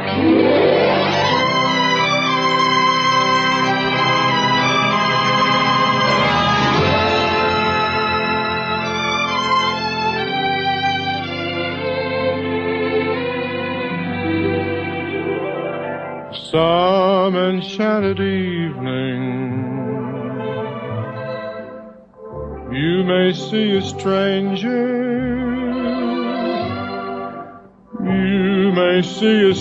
Some enchanted evening, you may see a stranger. You may see a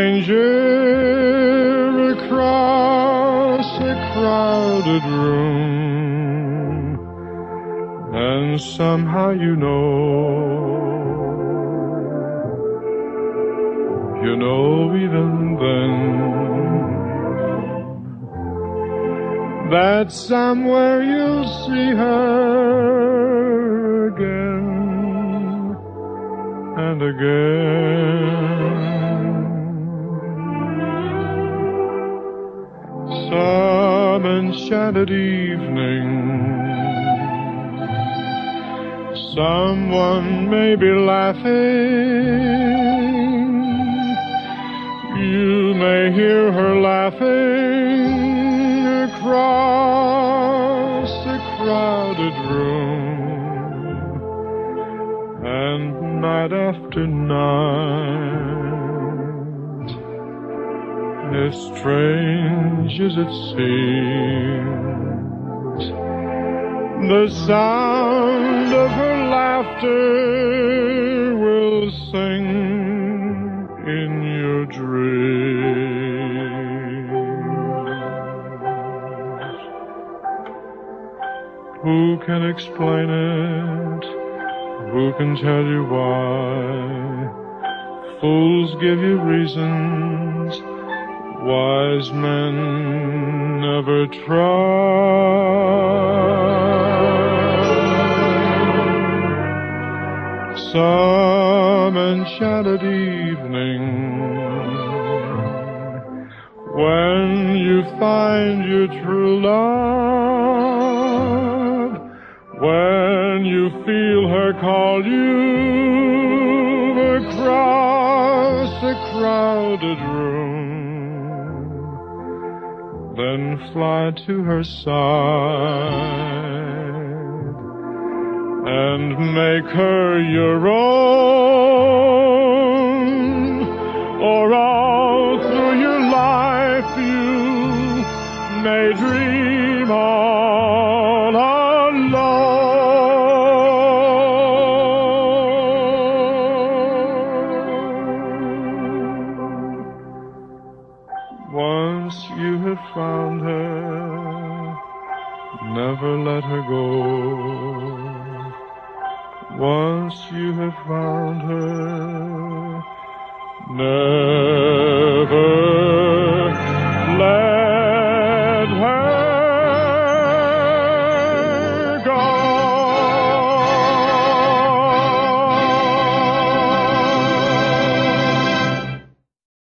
stranger across a crowded room, and somehow you know even then, that somewhere you'll see her again and again. Some enchanted evening, someone may be laughing. You may hear her laughing across a crowded room, and night after night, as strange as it seems, the sound of her laughter will sing in your dreams. Who can explain it? Who can tell you why? Fools give you reasons, wise men never try. Some enchanted evening, when you find your true love, when you feel her call you across a crowded room, then fly to her side and make her your own, or all through your life you may dream all alone. Once you have found her, never let her go. Once you have found her, never